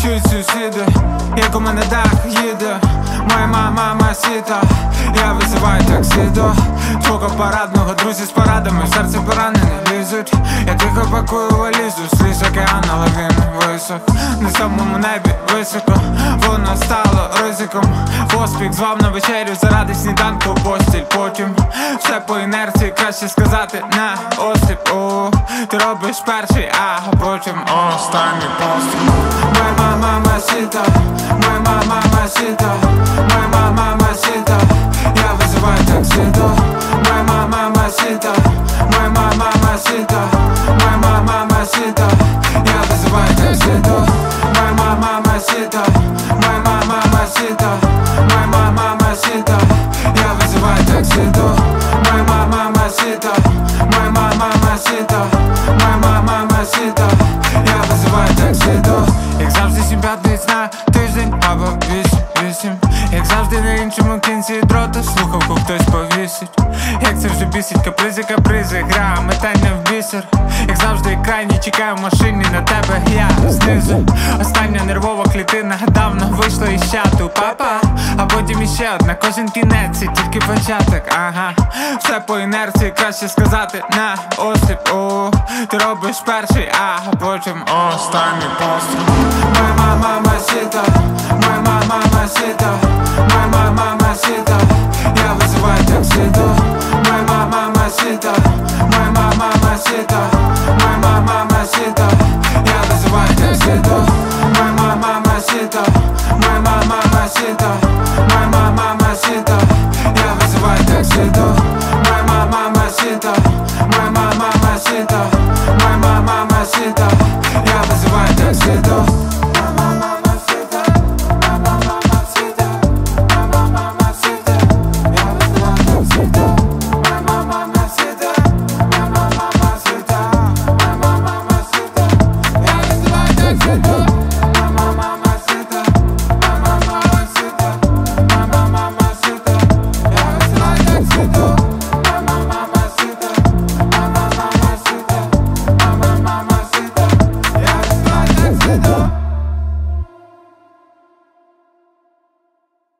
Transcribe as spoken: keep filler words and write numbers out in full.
чують сусіди, як у мене дах їде. Моя мама сіта, я визиваю таксі до твого парадного. Друзі з порадами, в серце поранені лізуть. Я тихо пакую валізу, сліз океан, але він висох. На самому небі високо, воно стало ризиком. Поспіх звав на вечерю заради сніданку постіль. Потім все по інерції, краще сказати на осліп. О, ти робиш перший, а потім останній постріл. Моя мама сіта, моя мама сіта, моя мама сіта, я визиваю таксі до. Моя мама сіта, моя мама сіта, моя мама сіта, я визиваю таксі до. Моя мама сіта, моя мама сіта, моя мама сіта, я визиваю таксі до. Моя мама сіта, моя мама сіта, моя мама сіта, я визиваю таксі до. Як завжди сім п'ятниць на тиждень або вісім вісім. Як завжди на іншому кінці дрота слухавку хтось повісить. Як це вже бісить, капризи, капризи, гра, метання в бісер. Як завжди крайній, чекаю в машині на тебе, я знизу. Остання нервова клітина давно вийшла із чату, папа. А потім іще одна, кожен кінець, і тільки початок, ага. Все по інерції, краще сказати на осліп. О, ти робиш перший, а потім останній постріл. Моя мама сіта, моя мама сіта, моя мама сіта, я визиваю таксі до. Моя мама сіта, моя мама сіта, моя мама сіта, я визиваю таксі до. Моя мама сіта, моя мама сіта, моя мама сіта, я визиваю таксі до. Моя мама сіта, моя мама сіта, моя мама сіта, я визиваю таксі до.